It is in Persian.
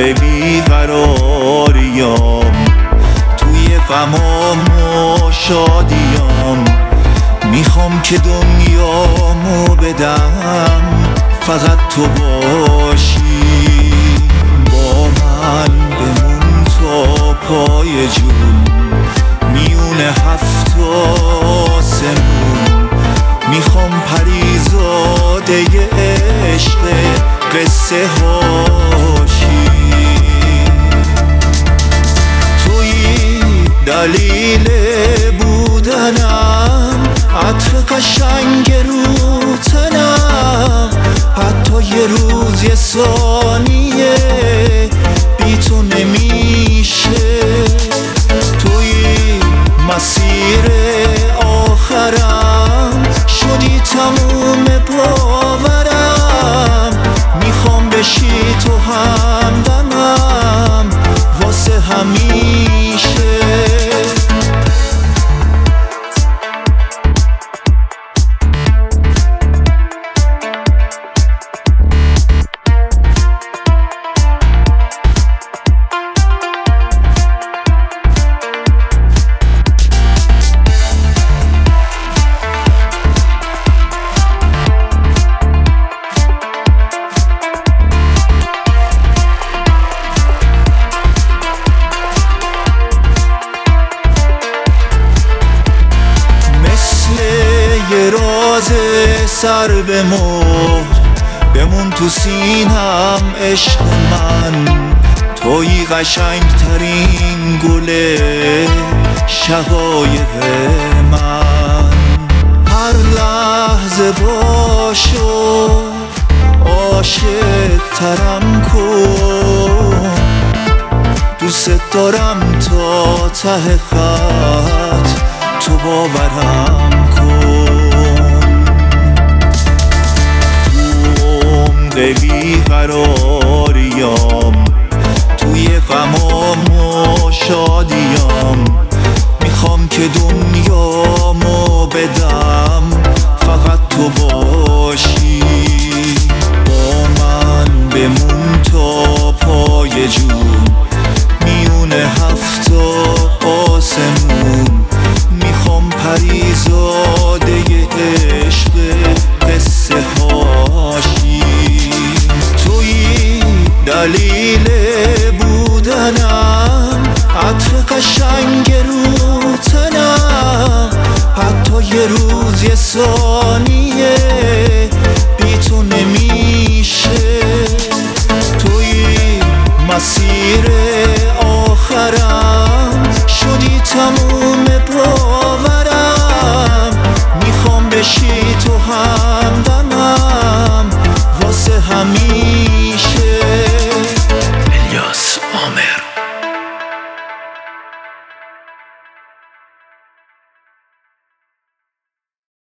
بیقراریام، توی غمام و شادیام. میخوام که دنیامو بدم فقط تو باشی. با من بمون تا پای جون، میون 7 آسمون. میخوام پریزاده عشق قصه هاشی. توی دلیل بودنم، عطر قشنگ رو تنم. حتی یه روز یه ثانیه بی تو نمیشه. توی مسیر آخرم شدی تموم باورم. میخوام بشی تو همدمم واسه همیشه. یه راز سر به مهر بمون تو سینم عشق من. توی قشنگ ترین گل شقایق من. هر لحظه باشو عاشق ترم کن. دوست دارم تا ته خط تو باورم کن. تو بیقراریام، توی غمام و شادیام. میخوام که